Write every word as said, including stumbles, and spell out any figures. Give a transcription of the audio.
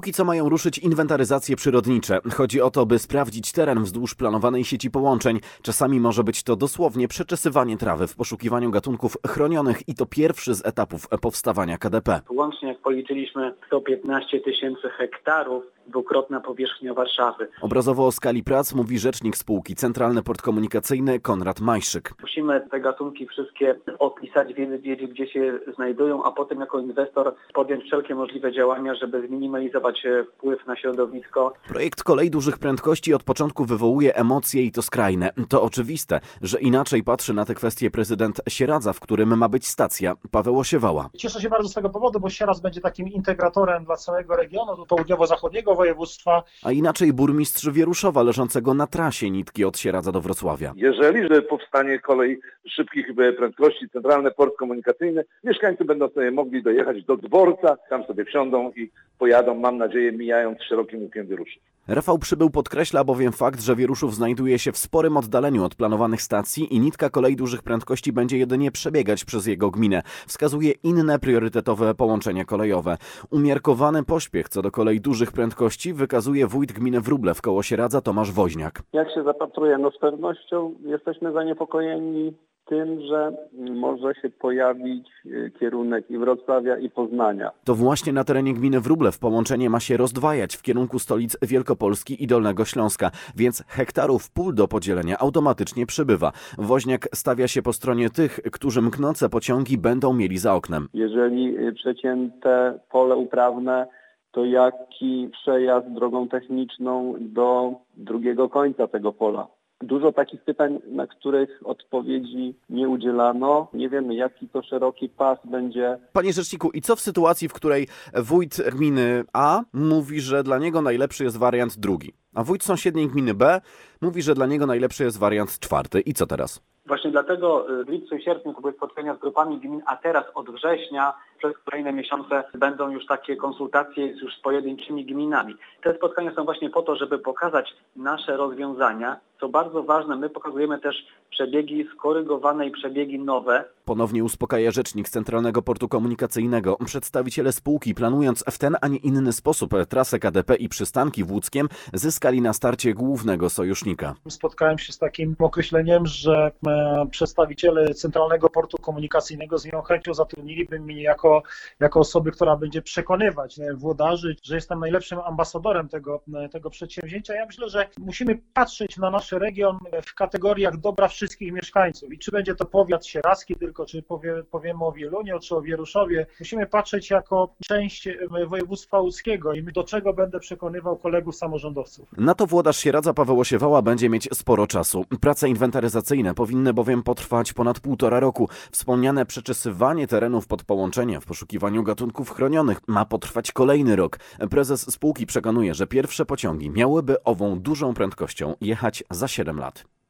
Póki co mają ruszyć inwentaryzacje przyrodnicze. Chodzi o to, by sprawdzić teren wzdłuż planowanej sieci połączeń. Czasami może być to dosłownie przeczesywanie trawy w poszukiwaniu gatunków chronionych i to pierwszy z etapów powstawania K D P. Łącznie jak policzyliśmy sto piętnaście tysięcy hektarów, dwukrotna powierzchnia Warszawy. Obrazowo o skali prac mówi rzecznik spółki Centralny Port Komunikacyjny Konrad Majszyk. Musimy te gatunki wszystkie opisać, wiedzieć gdzie się znajdują, a potem jako inwestor podjąć wszelkie możliwe działania, żeby zminimalizować wpływ na środowisko. Projekt kolei dużych prędkości od początku wywołuje emocje i to skrajne. To oczywiste, że inaczej patrzy na te kwestie prezydent Sieradza, w którym ma być stacja. Paweł Osiewała. Cieszę się bardzo z tego powodu, bo Sieradz będzie takim integratorem dla całego regionu południowo-zachodniego województwa. A inaczej burmistrz Wieruszowa, leżącego na trasie nitki od Sieradza do Wrocławia. Jeżeli że powstanie kolej szybkich prędkości, Centralny Port Komunikacyjny, mieszkańcy będą sobie mogli dojechać do dworca, tam sobie wsiądą i pojadą, mam nadzieję, mijając szerokim łukiem Wieruszów. Rafał Przybył podkreśla bowiem fakt, że Wieruszów znajduje się w sporym oddaleniu od planowanych stacji i nitka kolei dużych prędkości będzie jedynie przebiegać przez jego gminę. Wskazuje inne priorytetowe połączenia kolejowe. Umiarkowany pośpiech co do kolei dużych prędkości wykazuje wójt gminy Wróblew koło Sieradza Tomasz Woźniak. Jak się zapatruje, no z pewnością jesteśmy zaniepokojeni tym, że może się pojawić kierunek i Wrocławia, i Poznania. To właśnie na terenie gminy Wróblew połączenie ma się rozdwajać w kierunku stolic Wielkopolski i Dolnego Śląska, więc hektarów pól do podzielenia automatycznie przybywa. Woźniak stawia się po stronie tych, którzy mknące pociągi będą mieli za oknem. Jeżeli przecięte pole uprawne, to jaki przejazd drogą techniczną do drugiego końca tego pola? Dużo takich pytań, na których odpowiedzi nie udzielano. Nie wiemy, jaki to szeroki pas będzie. Panie rzeczniku, i co w sytuacji, w której wójt gminy A mówi, że dla niego najlepszy jest wariant drugi, a wójt sąsiedniej gminy B mówi, że dla niego najlepszy jest wariant czwarty. I co teraz? Właśnie dlatego w lipcu i sierpniu to były spotkania z grupami gmin, a teraz od września przez kolejne miesiące będą już takie konsultacje już z pojedynczymi gminami. Te spotkania są właśnie po to, żeby pokazać nasze rozwiązania. Co bardzo ważne, my pokazujemy też przebiegi skorygowane i przebiegi nowe. Ponownie uspokaja rzecznik z Centralnego Portu Komunikacyjnego. Przedstawiciele spółki, planując w ten, a nie inny sposób trasę K D P i przystanki w Łódzkiem, zyskali na starcie głównego sojusznika. Spotkałem się z takim określeniem, że przedstawiciele Centralnego Portu Komunikacyjnego z miłą chęcią zatrudniliby mnie jako, jako osoby, która będzie przekonywać włodarzy, że jestem najlepszym ambasadorem tego, tego przedsięwzięcia. Ja myślę, że musimy patrzeć na nasz region w kategoriach dobra wszystkich mieszkańców. I czy będzie to powiat sieradzki tylko, czy powie, powiemy o Wieluniu, czy o Wieruszowie, musimy patrzeć jako część województwa łódzkiego i do czego będę przekonywał kolegów samorządowców. Na to włodarz Sieradza Paweł Osiewała będzie mieć sporo czasu. Prace inwentaryzacyjne powinny bowiem potrwać ponad półtora roku. Wspomniane przeczesywanie terenów pod połączenie w poszukiwaniu gatunków chronionych ma potrwać kolejny rok. Prezes spółki przekonuje, że pierwsze pociągi miałyby ową dużą prędkością jechać za siedem lat.